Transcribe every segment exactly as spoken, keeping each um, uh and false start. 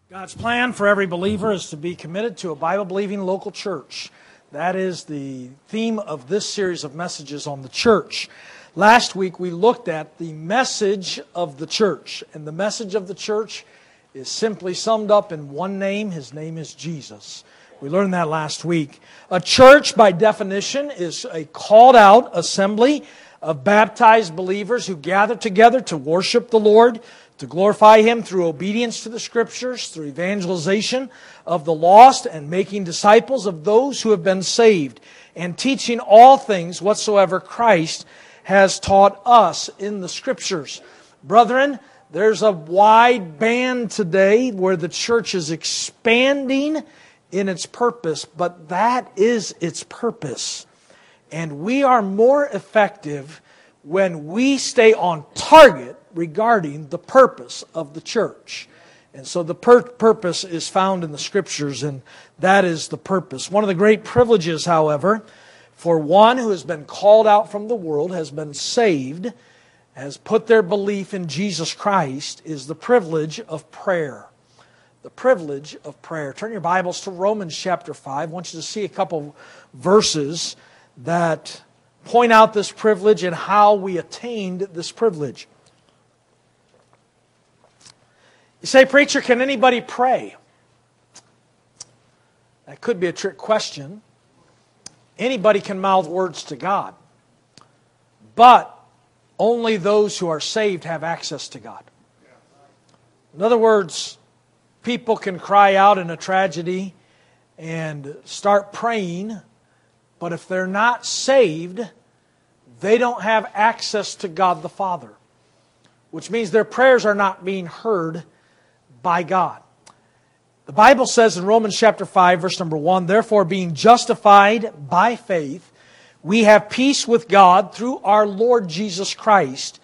God's plan for every believer is to be committed to a Bible-believing local church. That is the theme of this series of messages on the church. Last week we looked at the message of the church, and the message of the church is simply summed up in one name. His name is Jesus. We learned that last week. A church, by definition, is a called-out assembly of baptized believers who gather together to worship the Lord, to glorify Him through obedience to the Scriptures, through evangelization of the lost, and making disciples of those who have been saved, and teaching all things whatsoever Christ has taught us in the Scriptures. Brethren, there's a wide band today where the church is expanding in its purpose, but that is its purpose. And we are more effective when we stay on target regarding the purpose of the church. And so the pur- purpose is found in the Scriptures, and that is the purpose. One of the great privileges, however, for one who has been called out from the world, has been saved, has put their belief in Jesus Christ, is the privilege of prayer. The privilege of prayer. Turn your Bibles to Romans chapter five. I want you to see a couple verses that point out this privilege and how we attained this privilege. You say, preacher, can anybody pray? That could be a trick question. Anybody can mouth words to God. But only those who are saved have access to God. In other words, people can cry out in a tragedy and start praying, but if they're not saved, they don't have access to God the Father, which means their prayers are not being heard by God. The Bible says in Romans chapter five, verse number one, therefore being justified by faith, we have peace with God through our Lord Jesus Christ,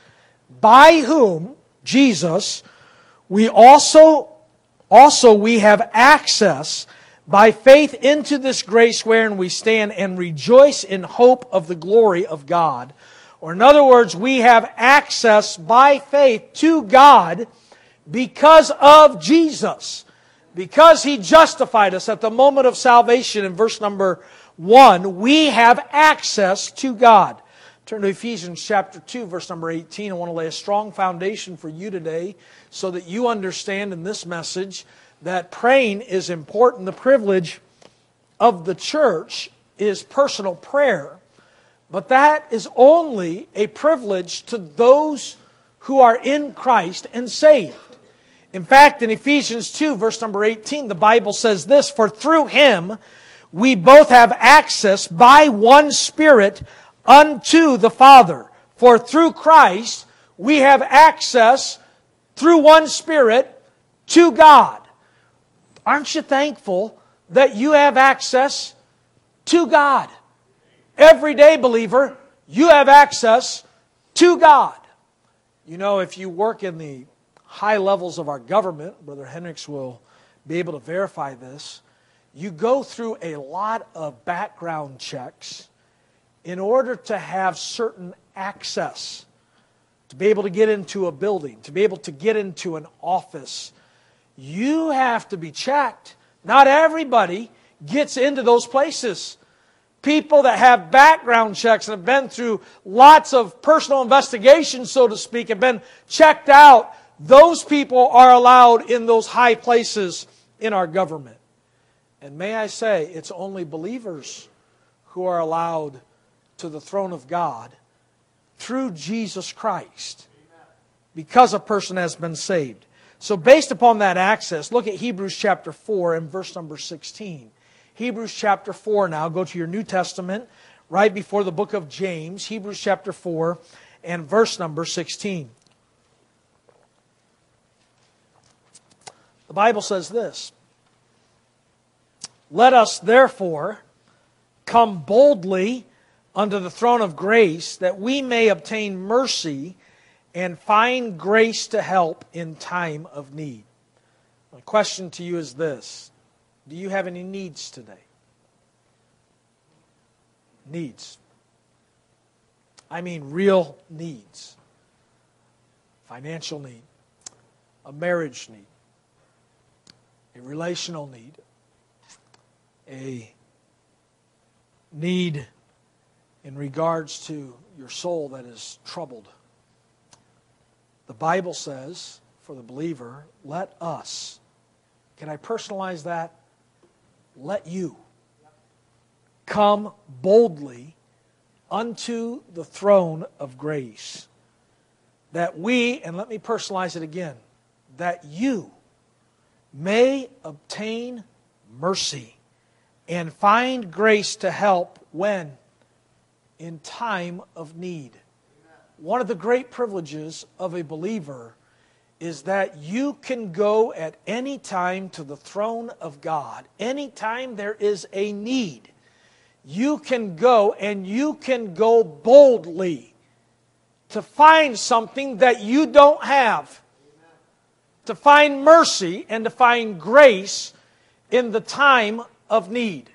by whom, Jesus, we also, also we have access by faith into this grace wherein we stand and rejoice in hope of the glory of God. Or in other words, we have access by faith to God because of Jesus. Because He justified us at the moment of salvation in verse number one, we have access to God. Turn to Ephesians chapter two, verse number eighteen. I want to lay a strong foundation for you today so that you understand in this message that praying is important. The privilege of the church is personal prayer. But that is only a privilege to those who are in Christ and saved. In fact, in Ephesians two, verse number eighteen, the Bible says this, for through Him we both have access by one Spirit unto the Father. For through Christ we have access through one Spirit to God. Aren't you thankful that you have access to God? Every day, believer, you have access to God. You know, if you work in the high levels of our government, Brother Hendricks will be able to verify this, you go through a lot of background checks in order to have certain access, to be able to get into a building, to be able to get into an office. You have to be checked. Not everybody gets into those places. People that have background checks and have been through lots of personal investigations, so to speak, have been checked out, those people are allowed in those high places in our government. And may I say, it's only believers who are allowed to the throne of God through Jesus Christ, because a person has been saved. So based upon that access, look at Hebrews chapter four and verse number sixteen. Hebrews chapter four now, go to your New Testament, right before the book of James, Hebrews chapter four and verse number sixteen. The Bible says this, let us therefore come boldly unto the throne of grace, that we may obtain mercy and find grace to help in time of need. My question to you is this, do you have any needs today? Needs. I mean real needs. Financial need. A marriage need. a relational need, a need in regards to your soul that is troubled. The Bible says, for the believer, let us, can I personalize that? Let you come boldly unto the throne of grace, that we, and let me personalize it again, that you may obtain mercy and find grace to help when? In time of need. One of the great privileges of a believer is that you can go at any time to the throne of God. Anytime there is a need, you can go, and you can go boldly to find something that you don't have. To find mercy and to find grace in the time of need.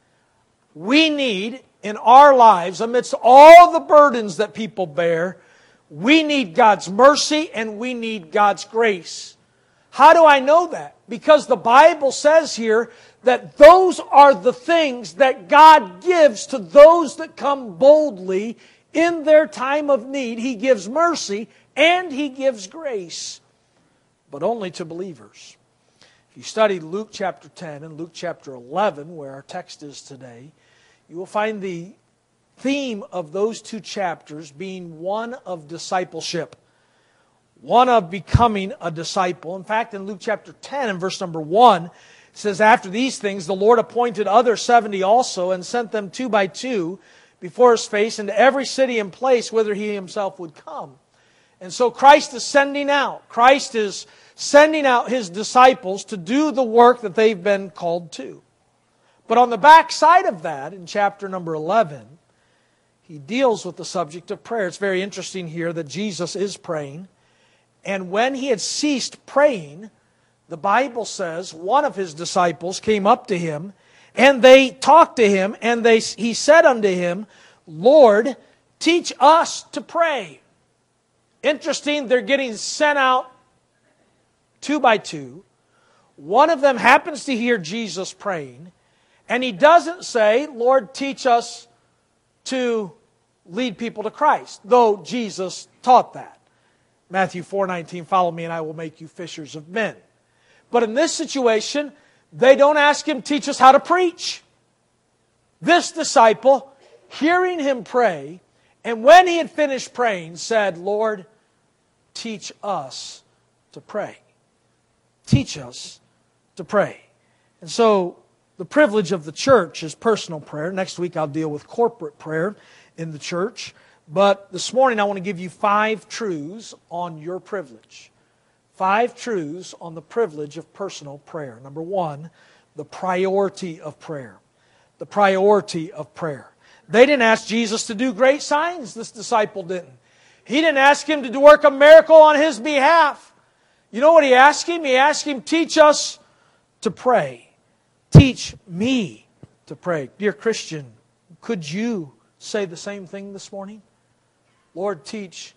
We need in our lives, amidst all the burdens that people bear, we need God's mercy and we need God's grace. How do I know that? Because the Bible says here that those are the things that God gives to those that come boldly in their time of need. He gives mercy and He gives grace, but only to believers. If you study Luke chapter ten and Luke chapter eleven, where our text is today, you will find the theme of those two chapters being one of discipleship. One of becoming a disciple. In fact, in Luke chapter ten and verse number one, it says, after these things, the Lord appointed other seventy also, and sent them two by two before His face into every city and place whither He Himself would come. And so Christ is sending out. Christ is sending out His disciples to do the work that they've been called to. But on the back side of that, in chapter number eleven, He deals with the subject of prayer. It's very interesting here that Jesus is praying. And when He had ceased praying, the Bible says one of His disciples came up to Him, and they talked to Him, and they, he said unto Him, Lord, teach us to pray. Interesting, they're getting sent out two by two. One of them happens to hear Jesus praying, and he doesn't say, Lord, teach us to lead people to Christ, though Jesus taught that. Matthew four nineteen, follow me and I will make you fishers of men. But in this situation, they don't ask Him, teach us how to preach. This disciple, hearing Him pray, and when he had finished praying, said, Lord, teach us to pray. Teach us to pray. And so, the privilege of the church is personal prayer. Next week I'll deal with corporate prayer in the church. But this morning I want to give you five truths on your privilege. Five truths on the privilege of personal prayer. Number one, the priority of prayer. The priority of prayer. They didn't ask Jesus to do great signs. This disciple didn't. He didn't ask Him to work a miracle on his behalf. You know what He asked Him? He asked Him, teach us to pray. Teach me to pray. Dear Christian, could you say the same thing this morning? Lord, teach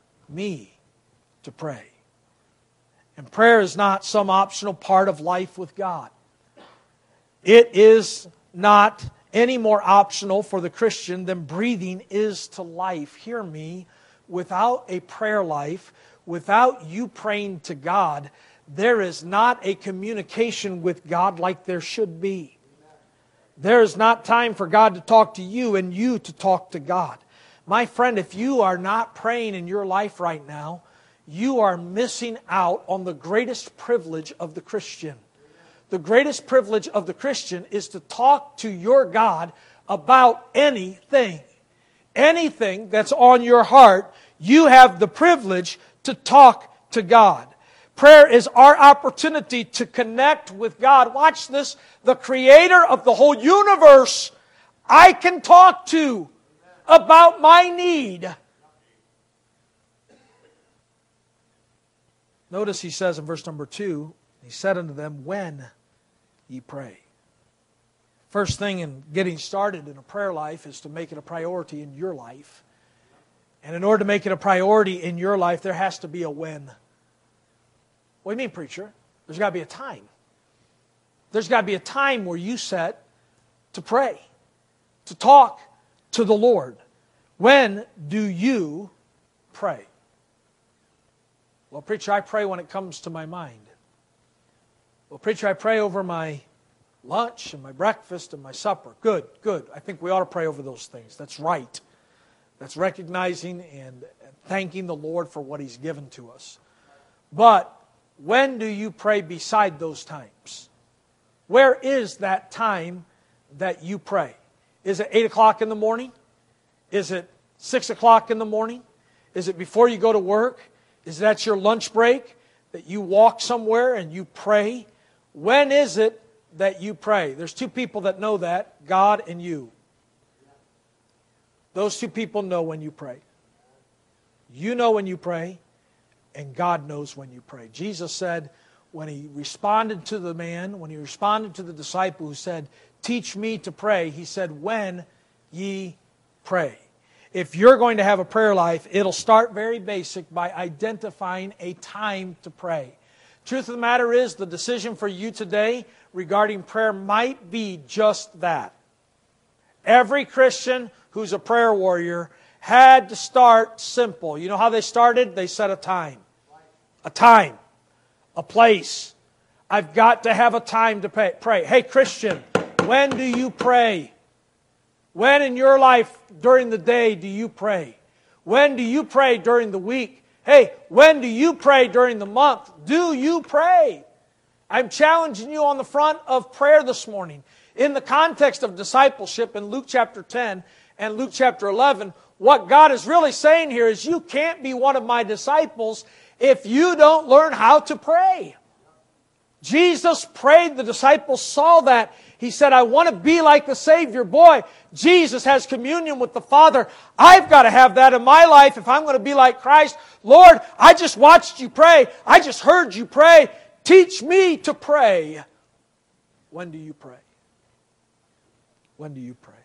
me to pray. And prayer is not some optional part of life with God. It is not any more optional for the Christian than breathing is to life. Hear me, without a prayer life, without you praying to God, there is not a communication with God like there should be. There is not time for God to talk to you and you to talk to God. My friend, if you are not praying in your life right now, you are missing out on the greatest privilege of the Christian. The greatest privilege of the Christian is to talk to your God about anything. Anything that's on your heart, you have the privilege to talk to God. Prayer is our opportunity to connect with God. Watch this. The Creator of the whole universe, I can talk to about my need. Notice He says in verse number two, He said unto them, when ye pray. First thing in getting started in a prayer life is to make it a priority in your life. And in order to make it a priority in your life, there has to be a when. What do you mean, preacher? There's got to be a time. There's got to be a time where you set to pray, to talk to the Lord. When do you pray? Well, preacher, I pray when it comes to my mind. Well, preacher, I pray over my lunch and my breakfast and my supper. Good, good. I think we ought to pray over those things. That's right. That's recognizing and thanking the Lord for what He's given to us. But when do you pray beside those times? Where is that time that you pray? Is it eight o'clock in the morning? Is it six o'clock in the morning? Is it before you go to work? Is that your lunch break that you walk somewhere and you pray? When is it that you pray? There's two people that know that, God and you. Those two people know when you pray. You know when you pray, and God knows when you pray. Jesus said, when He responded to the man, when He responded to the disciple who said, teach me to pray, He said, when ye pray. If you're going to have a prayer life, it'll start very basic by identifying a time to pray. Truth of the matter is, the decision for you today regarding prayer might be just that. Every Christian who's a prayer warrior had to start simple. You know how they started? They set a time. A time. A place. I've got to have a time to pray. pray. Hey, Christian, when do you pray? When in your life during the day do you pray? When do you pray during the week? Hey, when do you pray during the month? Do you pray? I'm challenging you on the front of prayer this morning. In the context of discipleship in Luke chapter ten and Luke chapter eleven, what God is really saying here is you can't be one of my disciples if you don't learn how to pray. Jesus prayed, the disciples saw that. He said, I want to be like the Savior. Boy, Jesus has communion with the Father. I've got to have that in my life if I'm going to be like Christ. Lord, I just watched you pray. I just heard you pray. Teach me to pray. When do you pray? When do you pray?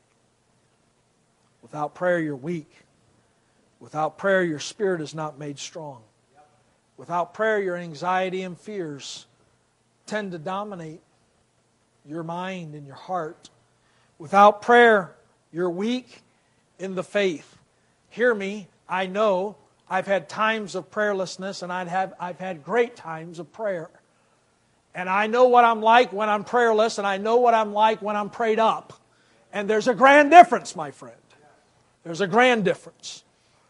Without prayer, you're weak. Without prayer, your spirit is not made strong. Without prayer, your anxiety and fears tend to dominate your mind and your heart. Without prayer, you're weak in the faith. Hear me, I know I've had times of prayerlessness and I'd have, I've had great times of prayer. And I know what I'm like when I'm prayerless, and I know what I'm like when I'm prayed up. And there's a grand difference, my friend. There's a grand difference.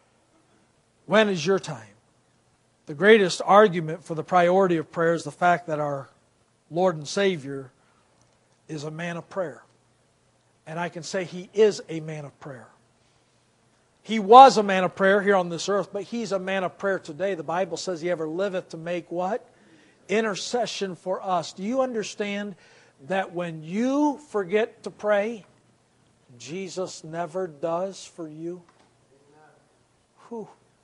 When is your time? The greatest argument for the priority of prayer is the fact that our Lord and Savior is a man of prayer. And I can say He is a man of prayer. He was a man of prayer here on this earth, but He's a man of prayer today. The Bible says He ever liveth to make what? Intercession for us. Do you understand that when you forget to pray, Jesus never does for you? Whew.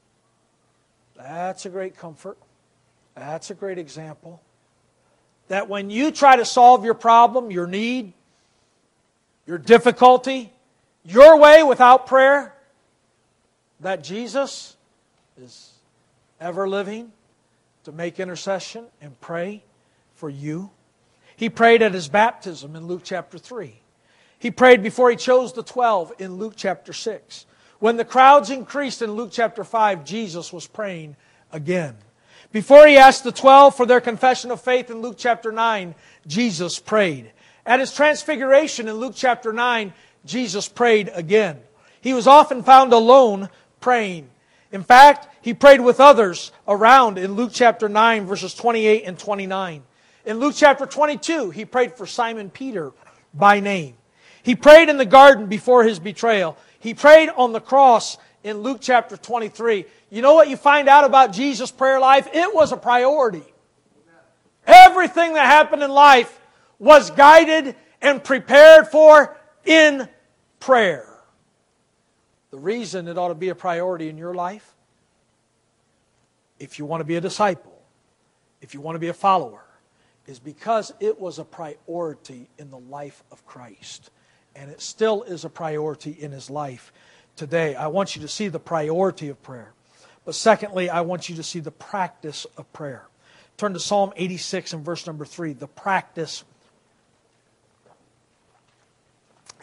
That's a great comfort. That's a great example. That when you try to solve your problem, your need, your difficulty, your way without prayer, that Jesus is ever living to make intercession and pray for you. He prayed at His baptism in Luke chapter three. He prayed before He chose the twelve in Luke chapter six. When the crowds increased in Luke chapter five, Jesus was praying again. Before He asked the twelve for their confession of faith in Luke chapter nine, Jesus prayed. At His transfiguration in Luke chapter nine, Jesus prayed again. He was often found alone praying. In fact, He prayed with others around in Luke chapter nine, verses twenty-eight and twenty-nine. In Luke chapter twenty-two, He prayed for Simon Peter by name. He prayed in the garden before His betrayal. He prayed on the cross in Luke chapter twenty-three. You know what you find out about Jesus' prayer life? It was a priority. Everything that happened in life was guided and prepared for in prayer. The reason it ought to be a priority in your life, if you want to be a disciple, if you want to be a follower, is because it was a priority in the life of Christ. And it still is a priority in His life today. I want you to see the priority of prayer. But secondly, I want you to see the practice of prayer. Turn to Psalm eighty-six and verse number three. The practice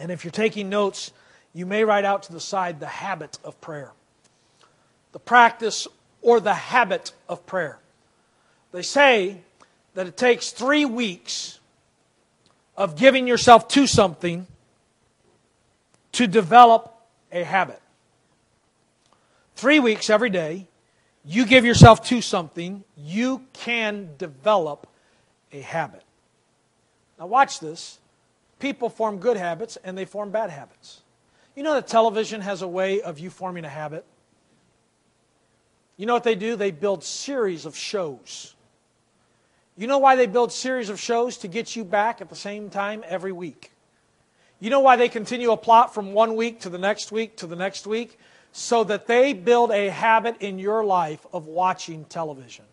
And if you're taking notes, you may write out to the side the habit of prayer. The practice or the habit of prayer. They say that it takes three weeks of giving yourself to something to develop a habit. Three weeks every day, you give yourself to something, you can develop a habit. Now watch this. People form good habits and they form bad habits. You know that television has a way of you forming a habit? You know what they do? They build series of shows. You know why they build series of shows? To get you back at the same time every week. You know why they continue a plot from one week to the next week to the next week? So that they build a habit in your life of watching television.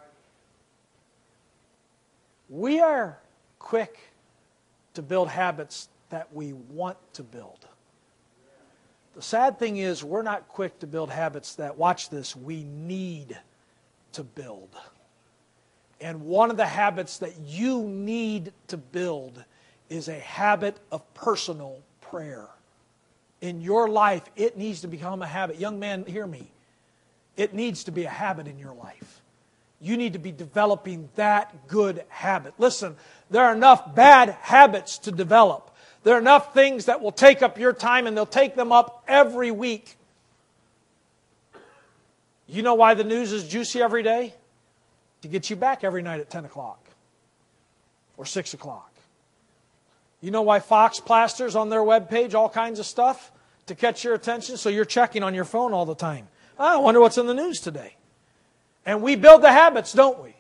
We are quick to build habits that we want to build. The sad thing is we're not quick to build habits that, watch this, we need to build. And one of the habits that you need to build is a habit of personal prayer. In your life, it needs to become a habit. Young man, hear me. It needs to be a habit in your life. You need to be developing that good habit. Listen, there are enough bad habits to develop. There are enough things that will take up your time, and they'll take them up every week. You know why the news is juicy every day? To get you back every night at ten o'clock or six o'clock. You know why Fox plasters on their webpage all kinds of stuff? To catch your attention, so you're checking on your phone all the time. I wonder what's in the news today. And we build the habits, don't we?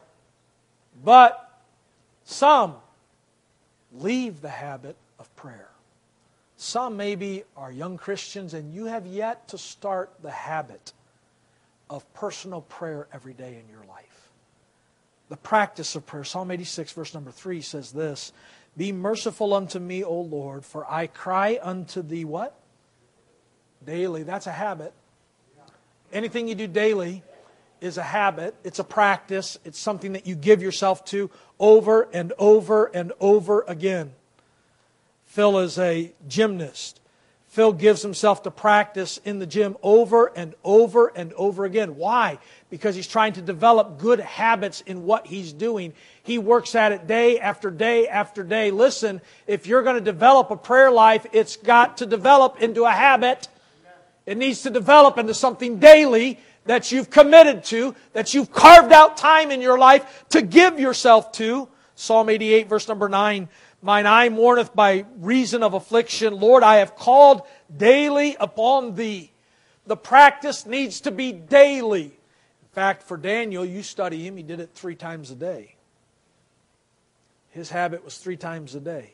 But some leave the habit of prayer. Some maybe are young Christians and you have yet to start the habit of personal prayer every day in your life. The practice of prayer. Psalm eighty-six verse number three says this, "Be merciful unto me, O Lord, for I cry unto thee" what? Daily. That's a habit. Anything you do daily is a habit. It's a practice. It's something that you give yourself to over and over and over again. Phil is a gymnast. Phil gives himself to practice in the gym over and over and over again. Why? Because he's trying to develop good habits in what he's doing. He works at it day after day after day. Listen, if you're going to develop a prayer life, it's got to develop into a habit. It needs to develop into something daily that you've committed to, that you've carved out time in your life to give yourself to. Psalm eighty-eight, verse number nine, "Mine eye mourneth by reason of affliction. Lord, I have called daily upon Thee." The practice needs to be daily. In fact, for Daniel, you study him, he did it three times a day. His habit was three times a day.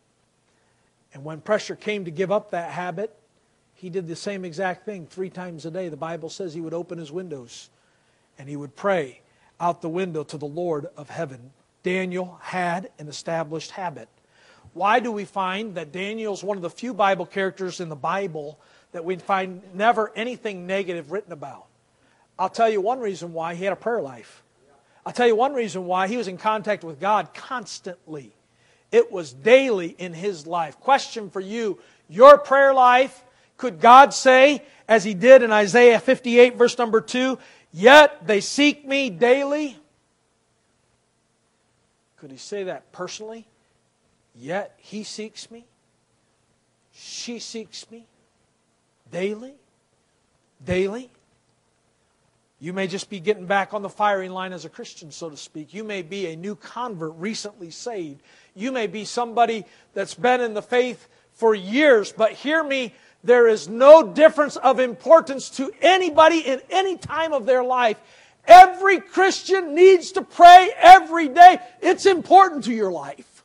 And when pressure came to give up that habit, he did the same exact thing three times a day. The Bible says he would open his windows and he would pray out the window to the Lord of heaven. Daniel had an established habit. Why do we find that Daniel is one of the few Bible characters in the Bible that we find never anything negative written about? I'll tell you one reason why. He had a prayer life. I'll tell you one reason why. He was in contact with God constantly. It was daily in his life. Question for you, your prayer life, could God say, as He did in Isaiah fifty-eight, verse number two, "Yet they seek me daily"? Could He say that personally? Yet He seeks me? She seeks me? Daily? Daily? You may just be getting back on the firing line as a Christian, so to speak. You may be a new convert, recently saved. You may be somebody that's been in the faith for years, but hear me, there is no difference of importance to anybody in any time of their life. Every Christian needs to pray every day. It's important to your life.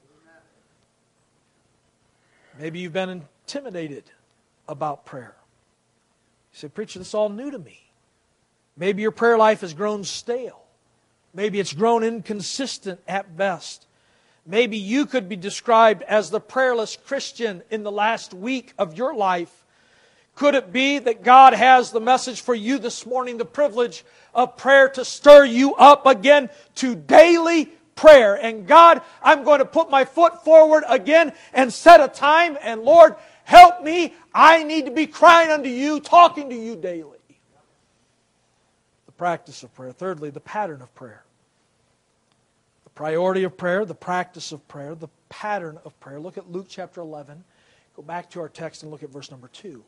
Maybe you've been intimidated about prayer. You say, "Preacher, this is all new to me." Maybe your prayer life has grown stale. Maybe it's grown inconsistent at best. Maybe you could be described as the prayerless Christian in the last week of your life. Could it be that God has the message for you this morning, the privilege of prayer to stir you up again to daily prayer. And God, I'm going to put my foot forward again and set a time. And Lord, help me. I need to be crying unto you, talking to you daily. The practice of prayer. Thirdly, the pattern of prayer. The priority of prayer, the practice of prayer, the pattern of prayer. Look at Luke chapter eleven. Go back to our text and look at verse number two.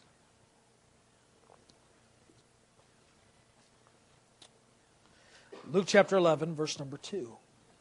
Luke chapter eleven, verse number two.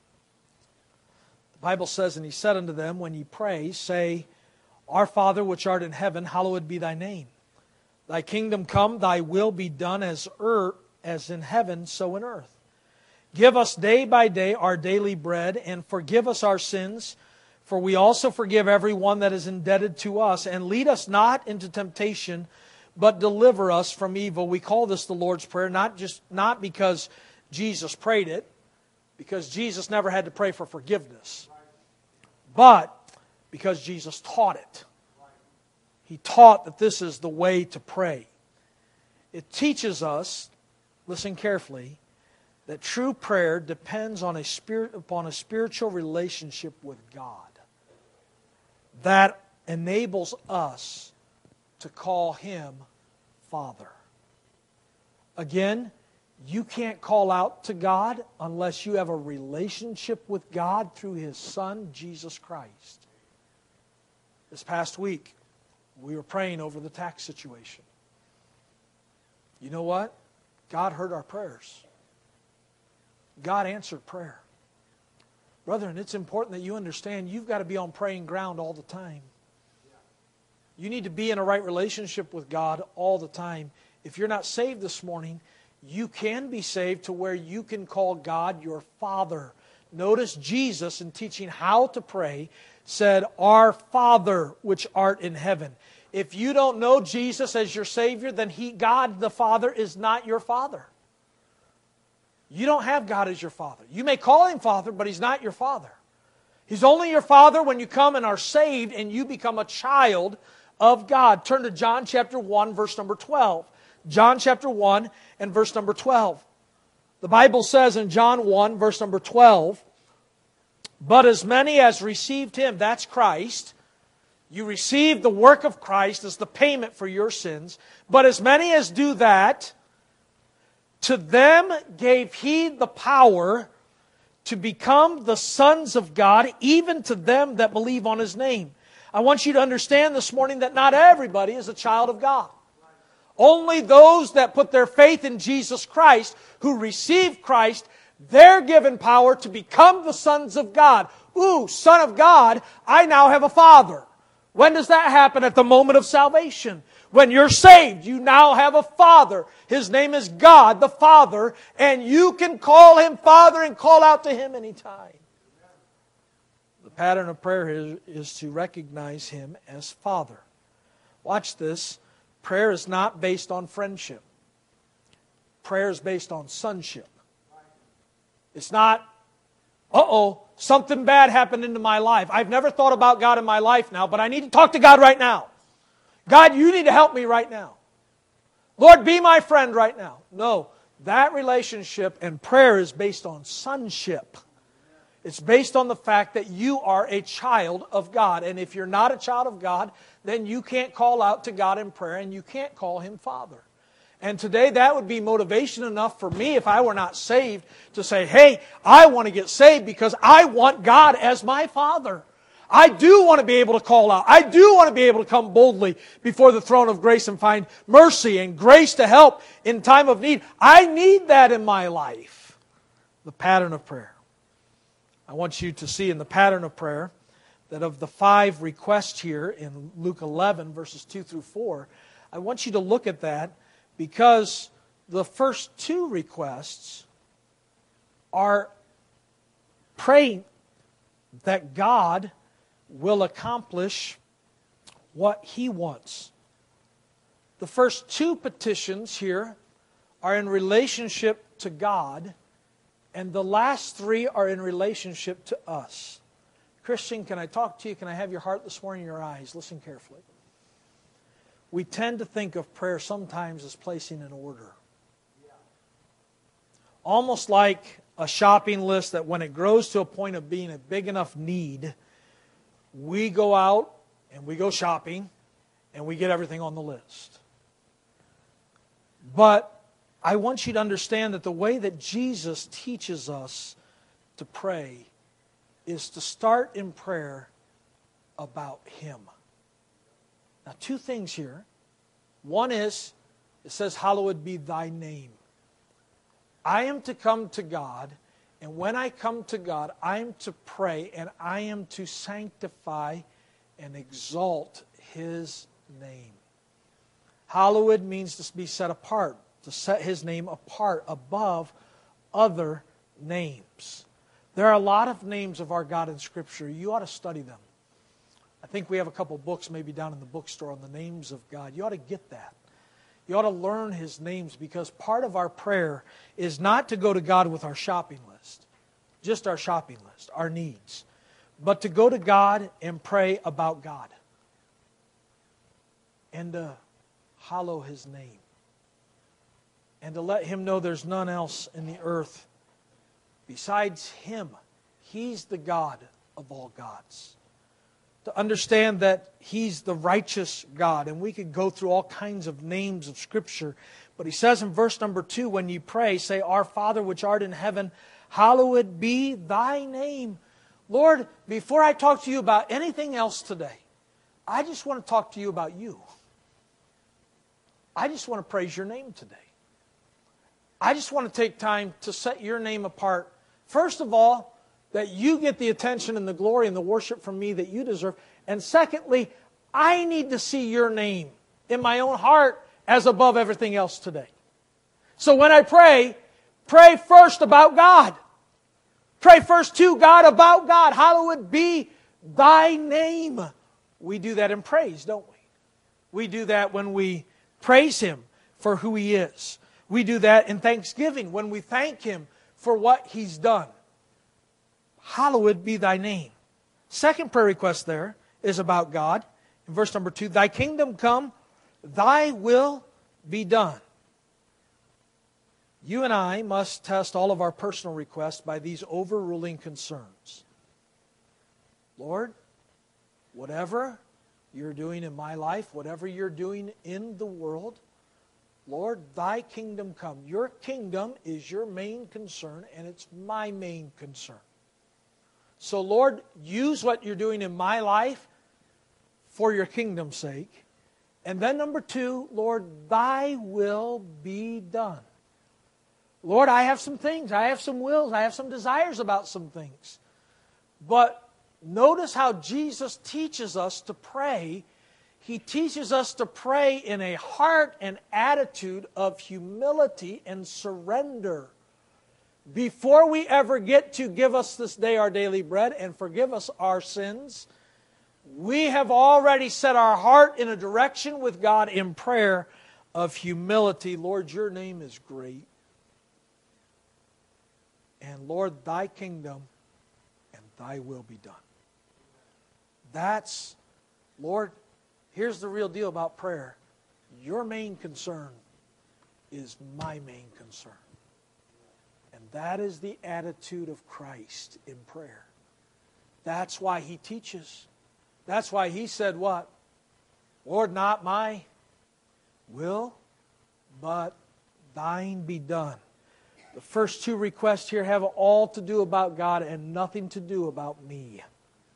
The Bible says, And he said unto them, When ye pray, say, Our Father which art in heaven, hallowed be thy name. Thy kingdom come, thy will be done as earth, as in heaven, so in earth. Give us day by day our daily bread, and forgive us our sins, for we also forgive every one that is indebted to us. And lead us not into temptation, but deliver us from evil. We call this the Lord's Prayer, not just not because Jesus prayed it, because Jesus never had to pray for forgiveness, but because Jesus taught it. He taught that this is the way to pray. It teaches us, listen carefully, that true prayer depends on a spirit upon a spiritual relationship with God that enables us to call Him Father. Again, you can't call out to God unless you have a relationship with God through His Son, Jesus Christ. This past week, we were praying over the tax situation. You know what? God heard our prayers. God answered prayer. Brethren, it's important that you understand you've got to be on praying ground all the time. You need to be in a right relationship with God all the time. If you're not saved this morning, you can be saved to where you can call God your Father. Notice Jesus, in teaching how to pray, said, Our Father which art in heaven. If you don't know Jesus as your Savior, then He, God the Father, is not your Father. You don't have God as your Father. You may call Him Father, but He's not your Father. He's only your Father when you come and are saved and you become a child of God. Turn to John chapter one, verse number twelve. John chapter one and verse number twelve. The Bible says in John one, verse number twelve, But as many as received Him, that's Christ, you receive the work of Christ as the payment for your sins, but as many as do that, to them gave He the power to become the sons of God, even to them that believe on His name. I want you to understand this morning that not everybody is a child of God. Only those that put their faith in Jesus Christ, who receive Christ, they're given power to become the sons of God. Ooh, Son of God, I now have a Father. When does that happen? At the moment of salvation. When you're saved, you now have a Father. His name is God the Father, and you can call Him Father and call out to Him anytime. The pattern of prayer is, is to recognize Him as Father. Watch this. Prayer is not based on friendship. Prayer is based on sonship. It's not, uh-oh, something bad happened into my life. I've never thought about God in my life now, but I need to talk to God right now. God, you need to help me right now. Lord, be my friend right now. No, that relationship and prayer is based on sonship. It's based on the fact that you are a child of God. And if you're not a child of God, then you can't call out to God in prayer and you can't call Him Father. And today that would be motivation enough for me, if I were not saved, to say, hey, I want to get saved because I want God as my Father. I do want to be able to call out. I do want to be able to come boldly before the throne of grace and find mercy and grace to help in time of need. I need that in my life. The pattern of prayer. I want you to see in the pattern of prayer that of the five requests here in Luke eleven, verses two through four, I want you to look at that because the first two requests are praying that God will accomplish what He wants. The first two petitions here are in relationship to God, and the last three are in relationship to us. Christian, can I talk to you? Can I have your heart this morning, your eyes? Listen carefully. We tend to think of prayer sometimes as placing an order. Almost like a shopping list that when it grows to a point of being a big enough need, we go out and we go shopping and we get everything on the list. But I want you to understand that the way that Jesus teaches us to pray is to start in prayer about Him. Now, two things here. One is, it says, hallowed be thy name. I am to come to God, and when I come to God, I am to pray, and I am to sanctify and exalt His name. Hallowed means to be set apart, to set His name apart above other names. There are a lot of names of our God in Scripture. You ought to study them. I think we have a couple books maybe down in the bookstore on the names of God. You ought to get that. You ought to learn His names, because part of our prayer is not to go to God with our shopping list, just our shopping list, our needs, but to go to God and pray about God and to hallow His name and to let Him know there's none else in the earth besides Him. He's the God of all gods. To understand that He's the righteous God. And we could go through all kinds of names of Scripture. But He says in verse number two, when you pray, say, Our Father which art in heaven, hallowed be thy name. Lord, before I talk to you about anything else today, I just want to talk to you about you. I just want to praise your name today. I just want to take time to set your name apart. First of all, that you get the attention and the glory and the worship from me that you deserve. And secondly, I need to see your name in my own heart as above everything else today. So when I pray, pray first about God. Pray first to God about God. Hallowed be thy name. We do that in praise, don't we? We do that when we praise Him for who He is. We do that in thanksgiving when we thank Him for what He's done. Hallowed be thy name. Second prayer request there is about God. In verse number two, thy kingdom come, thy will be done. You and I must test all of our personal requests by these overruling concerns. Lord, whatever you're doing in my life, whatever you're doing in the world, Lord, thy kingdom come. Your kingdom is your main concern, and it's my main concern. So, Lord, use what you're doing in my life for your kingdom's sake. And then number two, Lord, thy will be done. Lord, I have some things. I have some wills. I have some desires about some things. But notice how Jesus teaches us to pray. He teaches us to pray in a heart and attitude of humility and surrender. Before we ever get to give us this day our daily bread and forgive us our sins, we have already set our heart in a direction with God in prayer of humility. Lord, your name is great. And Lord, thy kingdom and thy will be done. That's, Lord, here's the real deal about prayer. Your main concern is my main concern. And that is the attitude of Christ in prayer. That's why He teaches. That's why He said what? Lord, not my will, but thine be done. The first two requests here have all to do about God and nothing to do about me.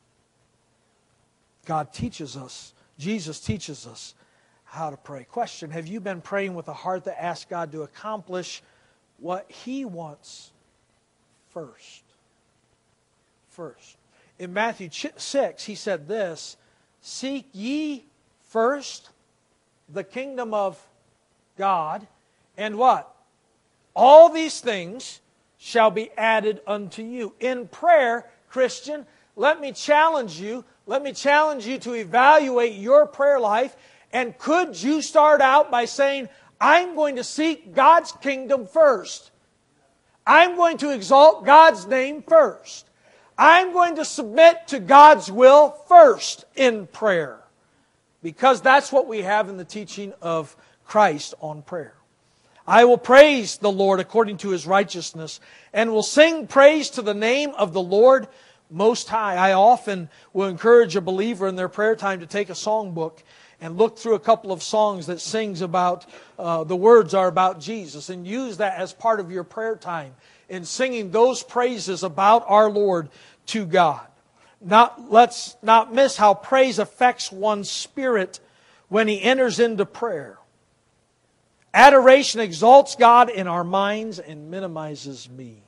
God teaches us, Jesus teaches us how to pray. Question, have you been praying with a heart that asks God to accomplish what He wants first? First. In Matthew six, He said this, seek ye first the kingdom of God, and what? All these things shall be added unto you. In prayer, Christian, let me challenge you. Let me challenge you to evaluate your prayer life. And could you start out by saying, I'm going to seek God's kingdom first. I'm going to exalt God's name first. I'm going to submit to God's will first in prayer. Because that's what we have in the teaching of Christ on prayer. I will praise the Lord according to His righteousness, and will sing praise to the name of the Lord Most High. I often will encourage a believer in their prayer time to take a songbook and look through a couple of songs that sings about, uh, the words are about Jesus, and use that as part of your prayer time in singing those praises about our Lord to God. Not, let's not miss how praise affects one's spirit when he enters into prayer. Adoration exalts God in our minds and minimizes me.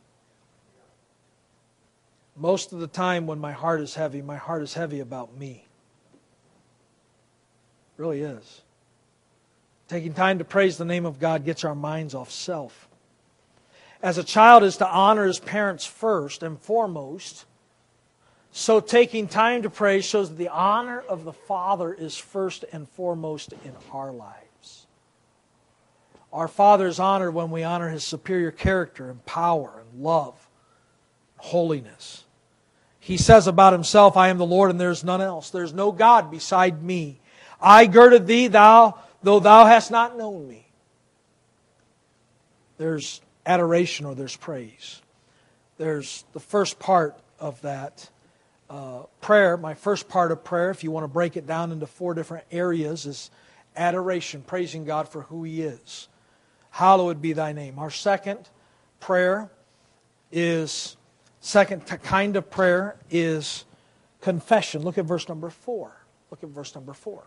Most of the time when my heart is heavy, my heart is heavy about me. It really is. Taking time to praise the name of God gets our minds off self. As a child is to honor his parents first and foremost, so taking time to pray shows that the honor of the Father is first and foremost in our lives. Our Father is honored when we honor His superior character and power and love, holiness. He says about Himself, I am the Lord and there is none else. There is no God beside me. I girded thee, thou, though thou hast not known me. There's adoration or there's praise. There's the first part of that. Uh, prayer, my first part of prayer, if you want to break it down into four different areas, is adoration, praising God for who He is. Hallowed be Thy name. Our second prayer is, second kind of prayer is confession. Look at verse number four. Look at verse number four.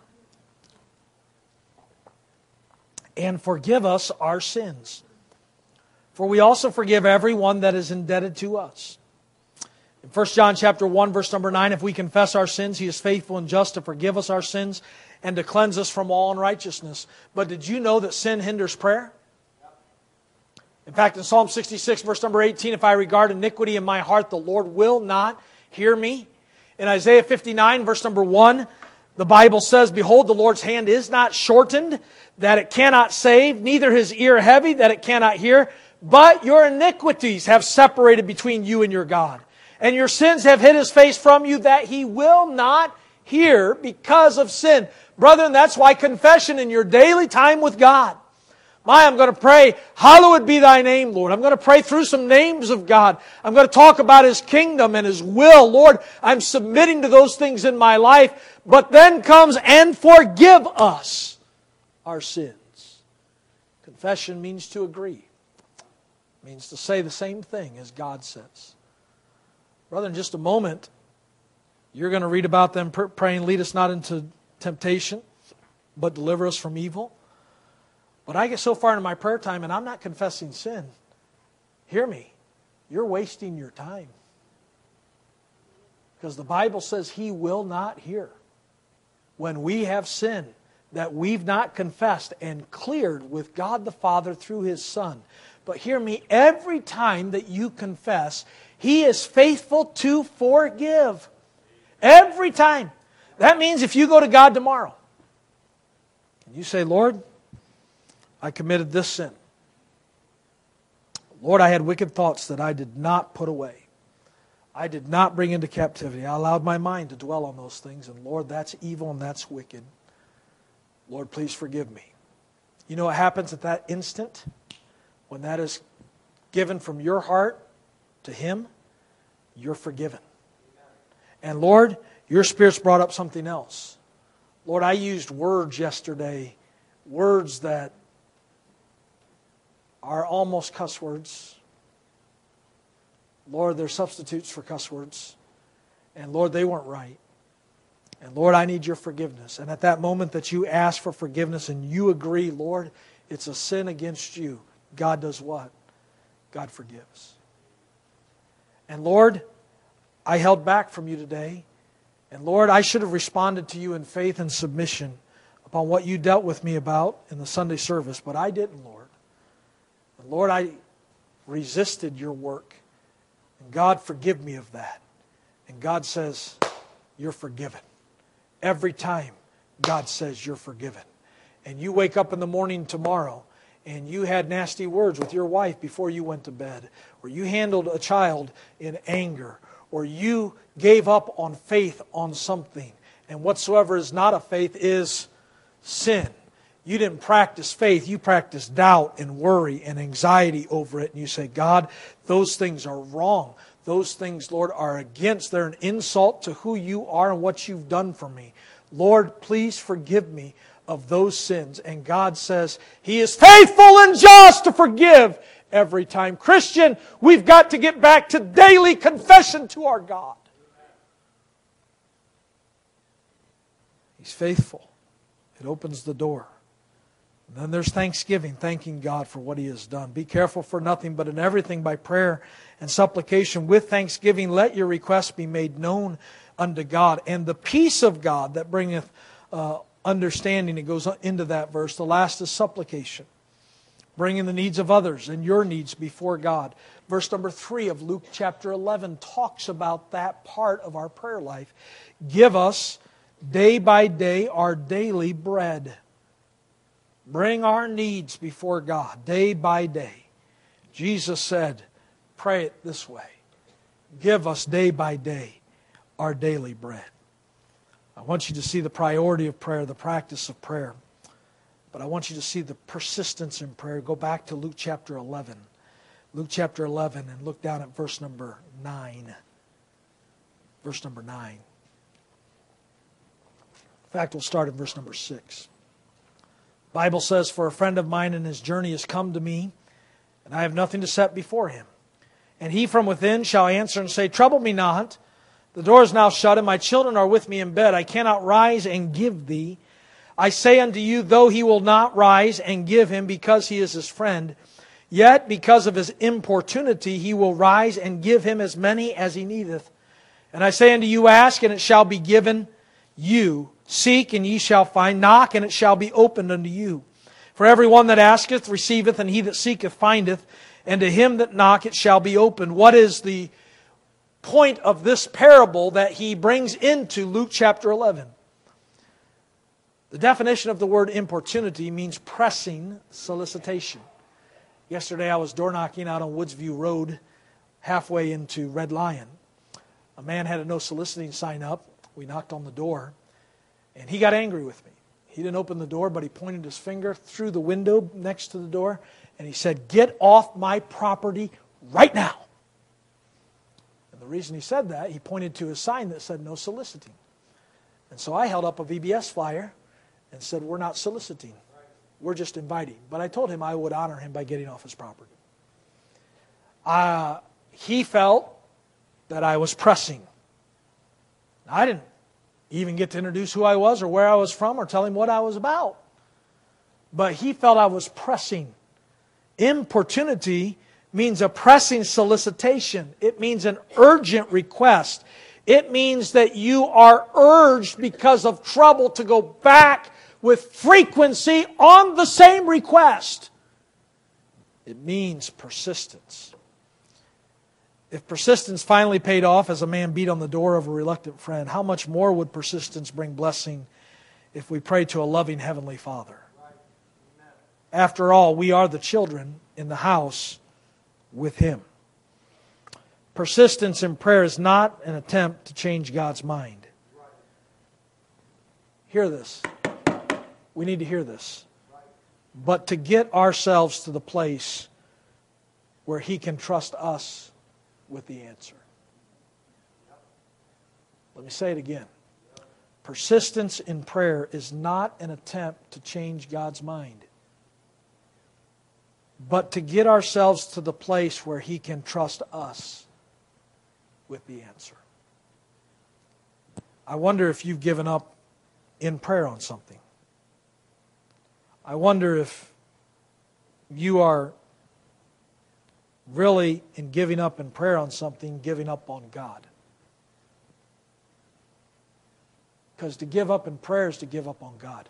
And forgive us our sins, for we also forgive everyone that is indebted to us. In First John chapter one, verse number nine, if we confess our sins, He is faithful and just to forgive us our sins and to cleanse us from all unrighteousness. But did you know that sin hinders prayer? In fact, in Psalm sixty-six, verse number eighteen, if I regard iniquity in my heart, the Lord will not hear me. In Isaiah fifty-nine, verse number one, the Bible says, behold, the Lord's hand is not shortened, that it cannot save, neither His ear heavy, that it cannot hear, but your iniquities have separated between you and your God. And your sins have hid His face from you, that He will not hear because of sin. Brethren, that's why confession in your daily time with God. My, I'm going to pray, hallowed be Thy name, Lord. I'm going to pray through some names of God. I'm going to talk about His kingdom and His will. Lord, I'm submitting to those things in my life. But then comes, and forgive us our sins. Confession means to agree. It means to say the same thing as God says. Brother, in just a moment, you're going to read about them praying, lead us not into temptation, but deliver us from evil. But I get so far into my prayer time and I'm not confessing sin. Hear me. You're wasting your time. Because the Bible says He will not hear when we have sinned that we've not confessed and cleared with God the Father through His Son. But hear me, every time that you confess, He is faithful to forgive. Every time. That means if you go to God tomorrow and you say, Lord, I committed this sin. Lord, I had wicked thoughts that I did not put away. I did not bring into captivity. I allowed my mind to dwell on those things. And Lord, that's evil and that's wicked. Lord, please forgive me. You know what happens at that instant? When that is given from your heart to Him, you're forgiven. And Lord, your Spirit's brought up something else. Lord, I used words yesterday, words that are almost cuss words. Lord, they're substitutes for cuss words. And Lord, they weren't right. And Lord, I need your forgiveness. And at that moment that you ask for forgiveness and you agree, Lord, it's a sin against you, God does what? God forgives. And Lord, I held back from you today. And Lord, I should have responded to you in faith and submission upon what you dealt with me about in the Sunday service, but I didn't, Lord. And Lord, I resisted your work. And God, forgive me of that. And God says, you're forgiven. Every time God says you're forgiven. And you wake up in the morning tomorrow and you had nasty words with your wife before you went to bed, or you handled a child in anger, or you gave up on faith on something, and whatsoever is not of faith is sin. You didn't practice faith, you practiced doubt and worry and anxiety over it. And you say, God, those things are wrong. Those things, Lord, are against. They're an insult to who you are and what you've done for me. Lord, please forgive me of those sins. And God says He is faithful and just to forgive every time. Christian, we've got to get back to daily confession to our God. He's faithful. It opens the door. And then there's thanksgiving, thanking God for what He has done. Be careful for nothing, but in everything by prayer and supplication with thanksgiving, let your requests be made known unto God. And the peace of God that bringeth uh, understanding, it goes into that verse. The last is supplication. Bringing the needs of others and your needs before God. Verse number three of Luke chapter eleven talks about that part of our prayer life. Give us day by day our daily bread. Bring our needs before God day by day. Jesus said, pray it this way. Give us day by day our daily bread. I want you to see the priority of prayer, the practice of prayer. But I want you to see the persistence in prayer. Go back to Luke chapter eleven. Luke chapter eleven and look down at verse number nine. Verse number nine. In fact, we'll start at verse number six. The Bible says, for a friend of mine in his journey has come to me, and I have nothing to set before him. And he from within shall answer and say, trouble me not. The door is now shut, and my children are with me in bed. I cannot rise and give thee. I say unto you, though he will not rise and give him because he is his friend, yet because of his importunity he will rise and give him as many as he needeth. And I say unto you, ask, and it shall be given you. Seek, and ye shall find. Knock, and it shall be opened unto you. For every one that asketh receiveth, and he that seeketh findeth, and to him that knocketh it shall be opened. What is the point of this parable that he brings into Luke chapter eleven? The definition of the word importunity means pressing solicitation. Yesterday I was door knocking out on Woodsview Road, halfway into Red Lion. A man had a no soliciting sign up. We knocked on the door, and he got angry with me. He didn't open the door, but he pointed his finger through the window next to the door, and he said, get off my property right now. And the reason he said that, he pointed to his sign that said no soliciting. And so I held up a V B S flyer and said, we're not soliciting. We're just inviting. But I told him I would honor him by getting off his property. Uh, he felt that I was pressing. I didn't even get to introduce who I was or where I was from or tell him what I was about. But he felt I was pressing. Importunity means a pressing solicitation. It means an urgent request. It means that you are urged because of trouble to go back with frequency on the same request. It means persistence. If persistence finally paid off as a man beat on the door of a reluctant friend, how much more would persistence bring blessing if we pray to a loving Heavenly Father? After all, we are the children in the house with Him. Persistence in prayer is not an attempt to change God's mind. Hear this. We need to hear this. But to get ourselves to the place where He can trust us with the answer. Let me say it again. Persistence in prayer is not an attempt to change God's mind, but to get ourselves to the place where He can trust us with the answer. I wonder if you've given up in prayer on something. I wonder if you are really, in giving up in prayer on something, giving up on God. Because to give up in prayer is to give up on God.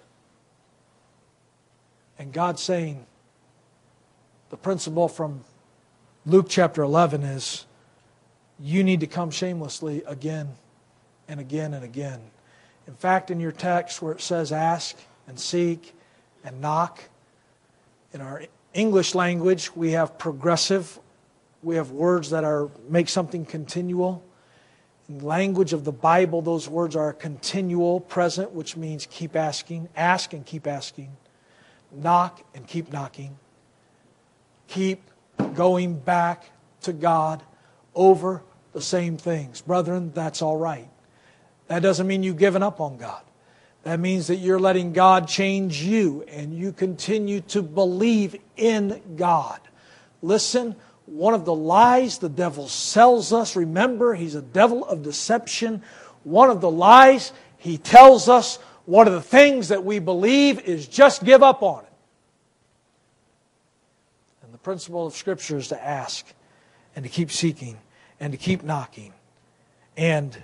And God's saying, the principle from Luke chapter eleven is, you need to come shamelessly again and again and again. In fact, in your text where it says ask and seek and knock, in our English language we have progressive. We have words that are make something continual. In the language of the Bible, those words are continual, present, which means keep asking, ask and keep asking. Knock and keep knocking. Keep going back to God over the same things. Brethren, that's all right. That doesn't mean you've given up on God. That means that you're letting God change you and you continue to believe in God. Listen, one of the lies the devil sells us, remember, he's a devil of deception. One of the lies he tells us, one of the things that we believe is just give up on it. And the principle of Scripture is to ask and to keep seeking and to keep knocking. And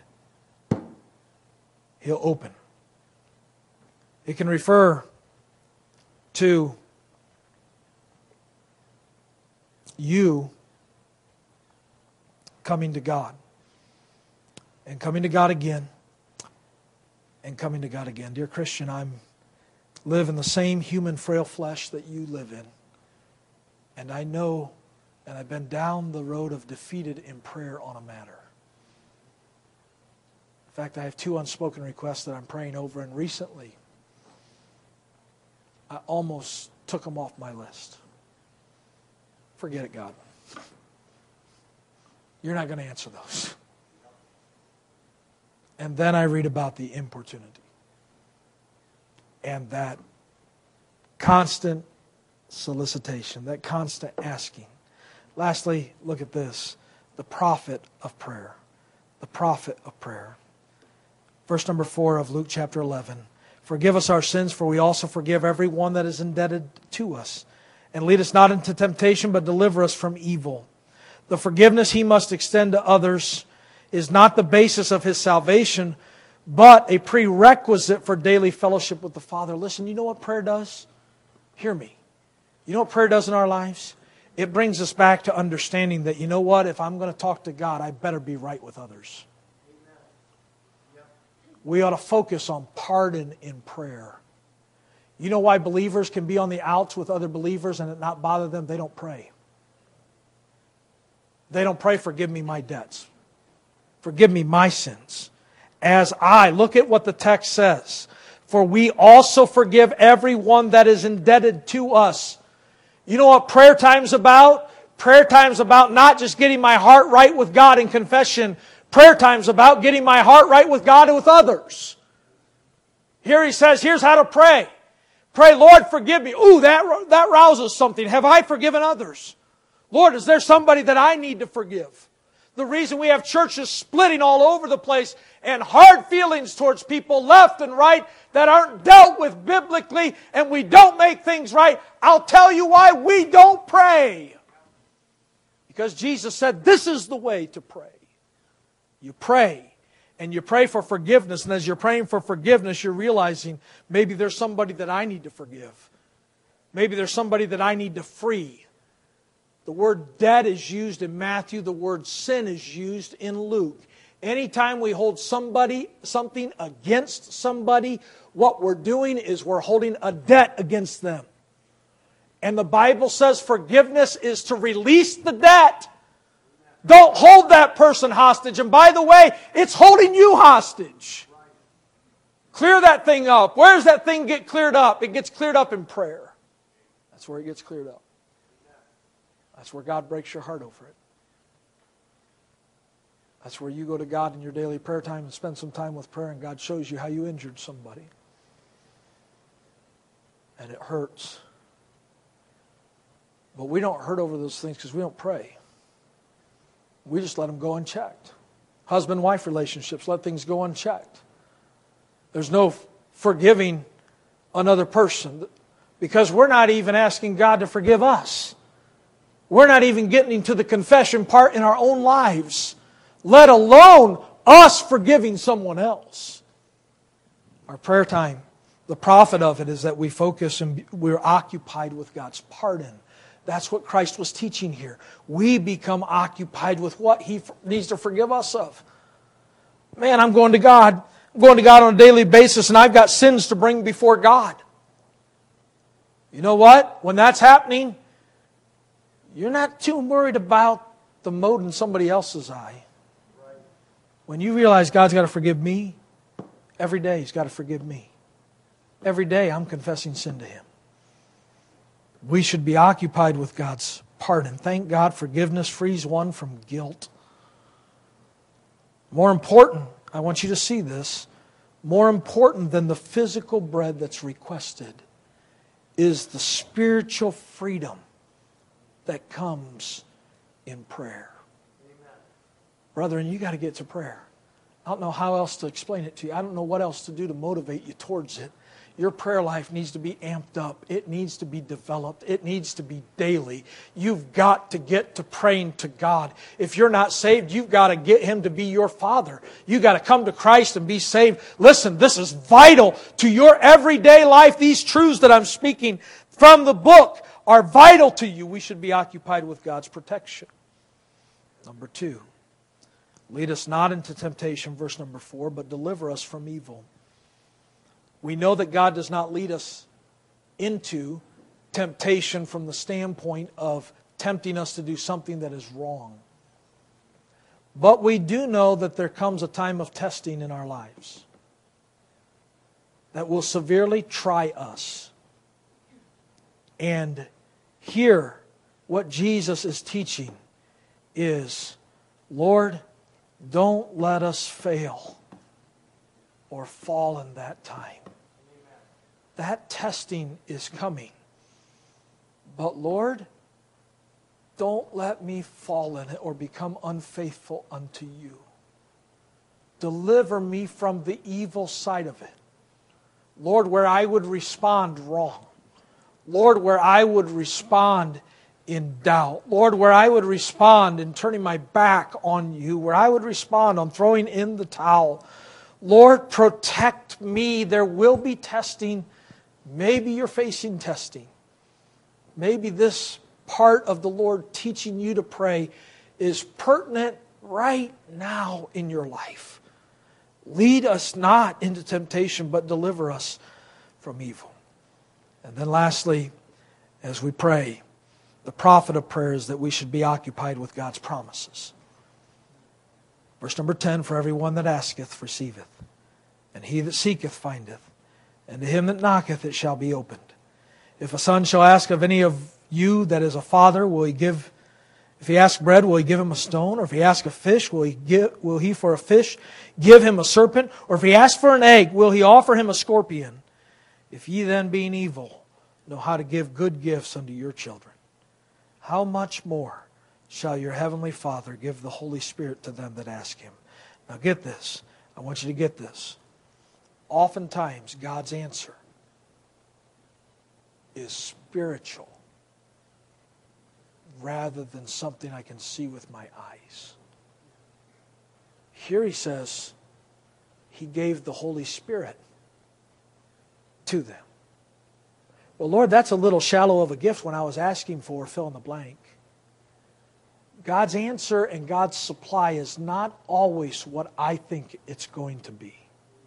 He'll open. It can refer to you coming to God. And coming to God again. And coming to God again. Dear Christian, I live in the same human frail flesh that you live in. And I know, and I've been down the road of defeated in prayer on a matter. In fact, I have two unspoken requests that I'm praying over, and recently I almost took them off my list. Forget it, God. You're not going to answer those. And then I read about the importunity. And that constant solicitation, that constant asking. Lastly, look at this. The profit of prayer. The profit of prayer. Verse number four of Luke chapter eleven. Forgive us our sins, for we also forgive everyone that is indebted to us. And lead us not into temptation, but deliver us from evil. The forgiveness he must extend to others is not the basis of his salvation, but a prerequisite for daily fellowship with the Father. Listen, you know what prayer does? Hear me. You know what prayer does in our lives? It brings us back to understanding that, you know what, if I'm going to talk to God, I better be right with others. We ought to focus on pardon in prayer. You know why believers can be on the outs with other believers and it not bother them? They don't pray. They don't pray, forgive me my debts. Forgive me my sins. As I, look at what the text says. For we also forgive everyone that is indebted to us. You know what prayer time's about? Prayer time's about not just getting my heart right with God in confession. Prayer time's about getting my heart right with God and with others. Here he says, here's how to pray. Pray, Lord, forgive me. Ooh, that, that rouses something. Have I forgiven others? Lord, is there somebody that I need to forgive? The reason we have churches splitting all over the place and hard feelings towards people left and right that aren't dealt with biblically and we don't make things right, I'll tell you why we don't pray. Because Jesus said this is the way to pray. You pray, and you pray for forgiveness, and as you're praying for forgiveness, you're realizing maybe there's somebody that I need to forgive. Maybe there's somebody that I need to free. The word debt is used in Matthew. The word sin is used in Luke. Anytime we hold somebody, something against somebody, what we're doing is we're holding a debt against them. And the Bible says forgiveness is to release the debt. Don't hold that person hostage. And by the way, it's holding you hostage. Clear that thing up. Where does that thing get cleared up? It gets cleared up in prayer. That's where it gets cleared up. That's where God breaks your heart over it. That's where you go to God in your daily prayer time and spend some time with prayer, and God shows you how you injured somebody. And it hurts. But we don't hurt over those things because we don't pray. We just let them go unchecked. Husband-wife relationships, let things go unchecked. There's no forgiving another person because we're not even asking God to forgive us. We're not even getting to the confession part in our own lives, let alone us forgiving someone else. Our prayer time, the profit of it is that we focus and we're occupied with God's pardon. That's what Christ was teaching here. We become occupied with what He needs to forgive us of. Man, I'm going to God. I'm going to God on a daily basis, and I've got sins to bring before God. You know what? When that's happening, you're not too worried about the mote in somebody else's eye. When you realize God's got to forgive me, every day He's got to forgive me. Every day I'm confessing sin to Him. We should be occupied with God's pardon. Thank God forgiveness frees one from guilt. More important, I want you to see this, more important than the physical bread that's requested is the spiritual freedom that comes in prayer. Amen. Brethren, you got to get to prayer. I don't know how else to explain it to you. I don't know what else to do to motivate you towards it. Your prayer life needs to be amped up. It needs to be developed. It needs to be daily. You've got to get to praying to God. If you're not saved, you've got to get Him to be your Father. You've got to come to Christ and be saved. Listen, this is vital to your everyday life. These truths that I'm speaking from the book are vital to you. We should be occupied with God's protection. Number two, lead us not into temptation, verse number four, but deliver us from evil. We know that God does not lead us into temptation from the standpoint of tempting us to do something that is wrong. But we do know that there comes a time of testing in our lives that will severely try us. And here, what Jesus is teaching is, Lord, don't let us fail or fall in that time. That testing is coming. But Lord, don't let me fall in it or become unfaithful unto you. Deliver me from the evil side of it. Lord, where I would respond wrong. Lord, where I would respond in doubt. Lord, where I would respond in turning my back on you. Where I would respond on throwing in the towel. Lord, protect me. There will be testing. Maybe you're facing testing. Maybe this part of the Lord teaching you to pray is pertinent right now in your life. Lead us not into temptation, but deliver us from evil. And then lastly, as we pray, the profit of prayer is that we should be occupied with God's promises. Verse number ten, for everyone that asketh receiveth, and he that seeketh findeth, and to him that knocketh it shall be opened. If a son shall ask of any of you that is a father, will he give, if he ask bread, will he give him a stone? Or if he ask a fish, will he give, will he for a fish give him a serpent? Or if he ask for an egg, will he offer him a scorpion? If ye then, being evil, know how to give good gifts unto your children, how much more shall your heavenly Father give the Holy Spirit to them that ask Him? Now get this. I want you to get this. Oftentimes, God's answer is spiritual rather than something I can see with my eyes. Here He says He gave the Holy Spirit to them. Well, Lord, that's a little shallow of a gift when I was asking for fill in the blank. God's answer and God's supply is not always what I think it's going to be.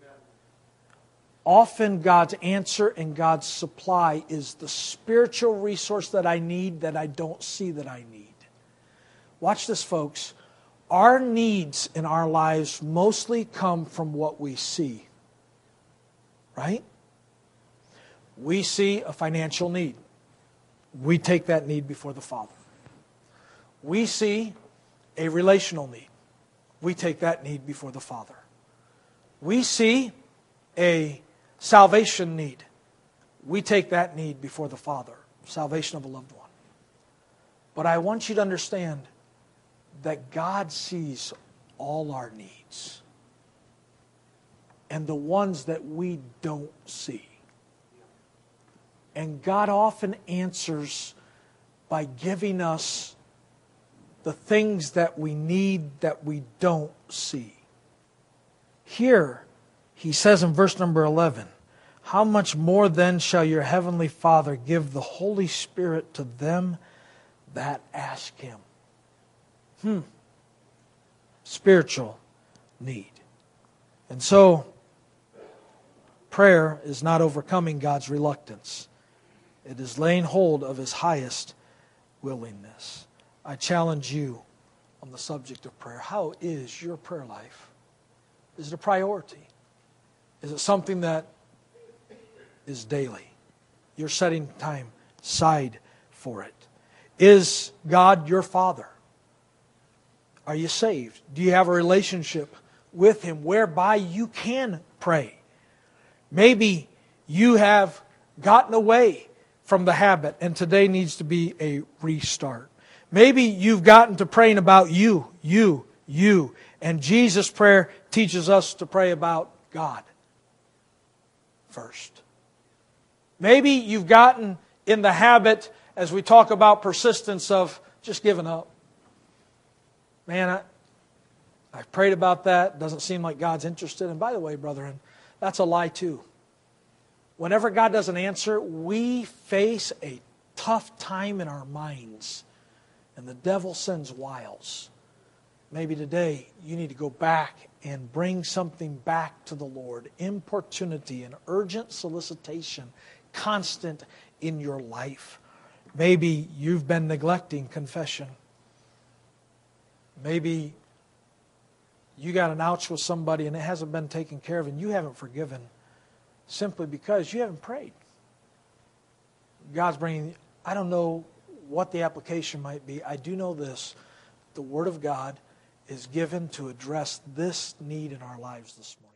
Often God's answer and God's supply is the spiritual resource that I need that I don't see that I need. Watch this, folks. Our needs in our lives mostly come from what we see. Right? We see a financial need. We take that need before the Father. We see a relational need. We take that need before the Father. We see a salvation need. We take that need before the Father. Salvation of a loved one. But I want you to understand that God sees all our needs. And the ones that we don't see. And God often answers by giving us the things that we need that we don't see. Here, He says in verse number eleven, how much more then shall your heavenly Father give the Holy Spirit to them that ask Him? Hmm. Spiritual need. And so, prayer is not overcoming God's reluctance. It is laying hold of His highest willingness. I challenge you on the subject of prayer. How is your prayer life? Is it a priority? Is it something that is daily? You're setting time aside for it. Is God your Father? Are you saved? Do you have a relationship with Him whereby you can pray? Maybe you have gotten away from the habit and today needs to be a restart. Maybe you've gotten to praying about you, you, you. And Jesus' prayer teaches us to pray about God first. Maybe you've gotten in the habit, as we talk about persistence, of just giving up. Man, I, I've prayed about that. Doesn't seem like God's interested. And by the way, brethren, that's a lie too. Whenever God doesn't answer, we face a tough time in our minds. And the devil sends wiles. Maybe today you need to go back and bring something back to the Lord. Importunity and urgent solicitation, constant in your life. Maybe you've been neglecting confession. Maybe you got an ouch with somebody and it hasn't been taken care of and you haven't forgiven simply because you haven't prayed. God's bringing, I don't know what the application might be. I do know this. The Word of God is given to address this need in our lives this morning.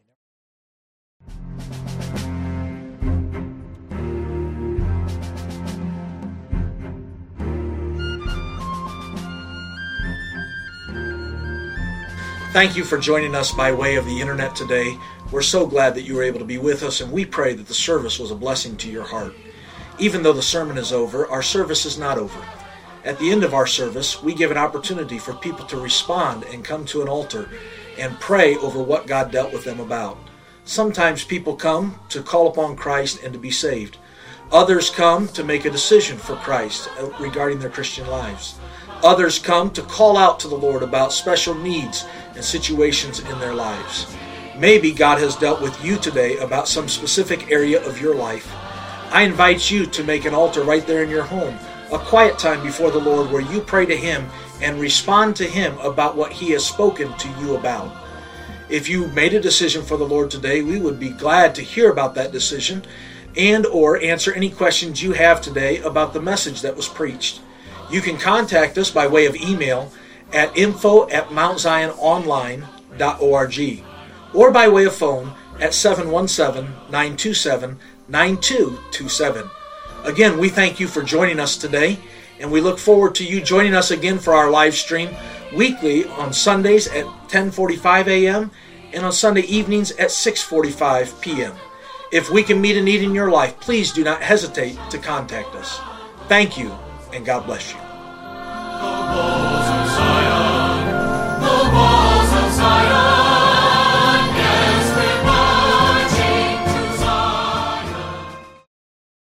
Thank you for joining us by way of the internet today. We're so glad that you were able to be with us, and we pray that the service was a blessing to your heart. Even though the sermon is over, our service is not over. At the end of our service, we give an opportunity for people to respond and come to an altar and pray over what God dealt with them about. Sometimes people come to call upon Christ and to be saved. Others come to make a decision for Christ regarding their Christian lives. Others come to call out to the Lord about special needs and situations in their lives. Maybe God has dealt with you today about some specific area of your life. I invite you to make an altar right there in your home, a quiet time before the Lord where you pray to Him and respond to Him about what He has spoken to you about. If you made a decision for the Lord today, we would be glad to hear about that decision and or answer any questions you have today about the message that was preached. You can contact us by way of email at info at mount zion online dot org or by way of phone at seven one seven, nine two seven, nine two two seven. Again, we thank you for joining us today, and we look forward to you joining us again for our live stream weekly on Sundays at ten forty-five a.m. and on Sunday evenings at six forty-five p.m. If we can meet a need in your life, please do not hesitate to contact us. Thank you, and God bless you.